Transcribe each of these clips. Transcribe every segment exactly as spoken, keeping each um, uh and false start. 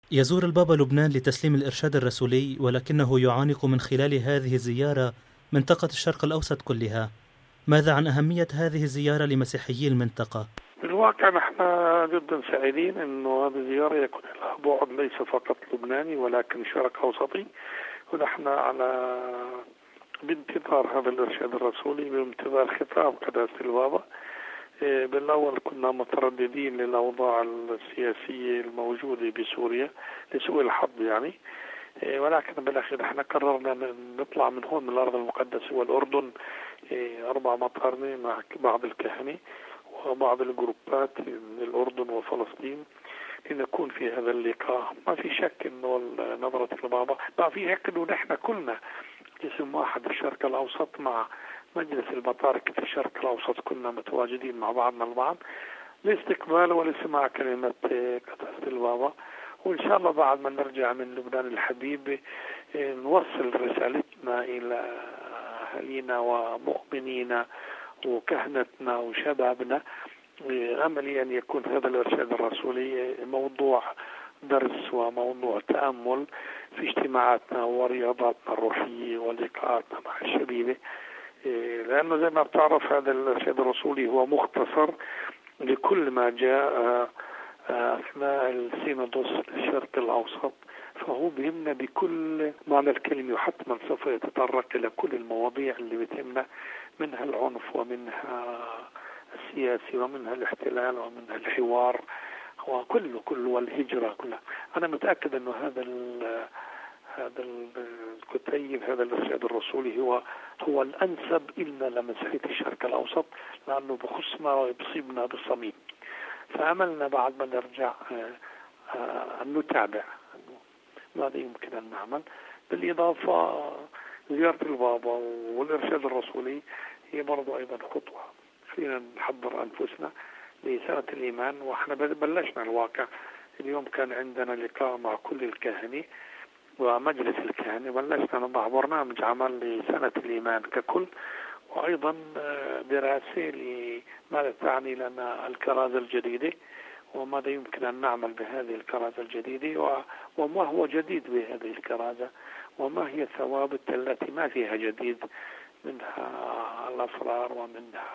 يزور البابا لبنان لتسليم الإرشاد الرسولي، ولكنه يعانق من خلال هذه الزيارة منطقة الشرق الأوسط كلها. ماذا عن أهمية هذه الزيارة لمسيحيي المنطقة؟ بالواقع نحن جدا سعيدين انه هذه الزيارة يكون لها بعد ليس فقط لبناني ولكن شرق اوسطي، ونحن على بانتظار هذا الارشاد الرسولي، بانتظار خطاب قداسة البابا. بالاول كنا مترددين للاوضاع السياسية الموجودة بسوريا لسوء الحظ يعني، ولكن بالاخير احنا قررنا نطلع من هون من الارض المقدسة والاردن اربع مطارنة مع بعض الكهنة وبعض الجروبات من الأردن وفلسطين لنكون في هذا اللقاء. ما في شك إنه نظرة البابا، ما في شك إنه نحن كلنا جسم واحد في الشرق الأوسط مع مجلس البطاركة في الشرق الأوسط، كنا متواجدين مع بعضنا البعض لاستقبال ولسماع كلمة قداسة البابا. وإن شاء الله بعد ما نرجع من لبنان الحبيب نوصل رسالتنا إلى أهالينا ومؤمنينا وكهنتنا وشبابنا. أملي أن يكون هذا الإرشاد الرسولي موضوع درس وموضوع تأمل في اجتماعاتنا ورياضاتنا الروحية ولقاءاتنا مع الشبيبة، لأنه زي ما بتعرف هذا الإرشاد الرسولي هو مختصر لكل ما جاء أثناء السينودوس الشرق الأوسط، فهو بيهمنا بكل معنى الكلمة، وحتما سوف يتطرق إلى كل المواضيع اللي بتهمنا، منها العنف ومنها السياسي ومنها الاحتلال ومنها الحوار وكله كله والهجرة كلها. أنا متأكد أنه هذا هذا الكتيب هذا الإرشاد الرسولي هو هو الأنسب إلنا لمسيحية الشرق الأوسط، لأنه بخصنا ويصيبنا بالصميم. فأملنا بعد ما نرجع أن نتابع ماذا يمكن أن نعمل. بالإضافة زيارة البابا والإرشاد الرسولي هي برضو أيضا خطوة، خلينا نحضر أنفسنا لسنة الإيمان. وإحنا بلشنا الواقع اليوم، كان عندنا لقاء مع كل الكهنة ومجلس الكهنة، بلشنا نضع برنامج عمل لسنة الإيمان ككل، وأيضا دراسة لماذا تعني لنا الكرازة الجديدة وماذا يمكن أن نعمل بهذه الكرازة الجديدة، وما هو جديد بهذه الكرازة، وما هي الثوابت التي ما فيها جديد، منها الأسرار ومنها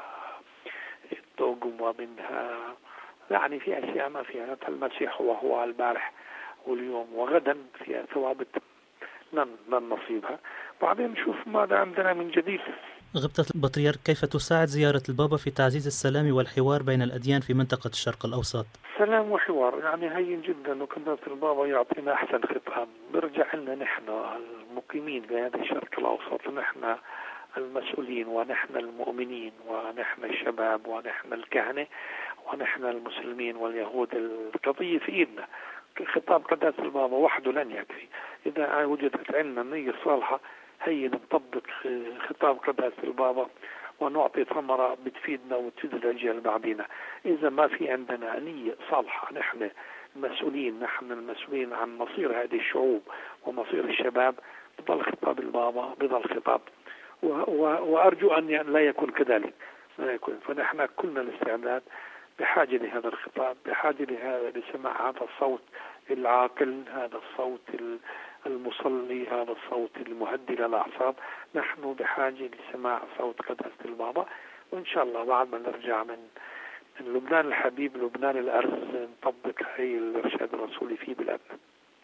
الدوغم ومنها يعني في أشياء ما فيها. المسيح وهو البارح واليوم وغدا فيها ثوابت لن لن نصيبها. بعدين نشوف ماذا عندنا من جديد. غبطة البطريرك، كيف تساعد زيارة البابا في تعزيز السلام والحوار بين الأديان في منطقة الشرق الأوسط؟ سلام وحوار يعني هين جدا، وكنت البابا يعطينا أحسن خطاب برجع لنا نحن المقيمين بهذا الشرق الأوسط، نحن المسؤولين ونحن المؤمنين ونحن الشباب ونحن الكهنة ونحن المسلمين واليهود. القضية في إيدنا. خطاب قداسة البابا وحده لن يكفي. إذا وجدت عندنا النية الصالحة هي نطبق خطاب قداسة البابا ونعطي ثمرة بتفيدنا وتفيد الأجيال بعدين. إذا ما في عندنا نية صالحة، نحن المسؤولين نحن المسؤولين عن مصير هذه الشعوب ومصير الشباب، بضل خطاب البابا بضل خطاب، وأرجو أن لا يكون كذلك. لا يكون. فنحن كلنا الاستعداد بحاجة لهذا الخطاب، بحاجة لهذا لسماع هذا الصوت العاقل، هذا الصوت المصلي، هذا الصوت المهدي للأعصاب. نحن بحاجة لسماع صوت قداسة البابا، وإن شاء الله بعد ما نرجع من من لبنان الحبيب، لبنان الأرز، نطبق هي الإرشاد الرسولي في بلادنا.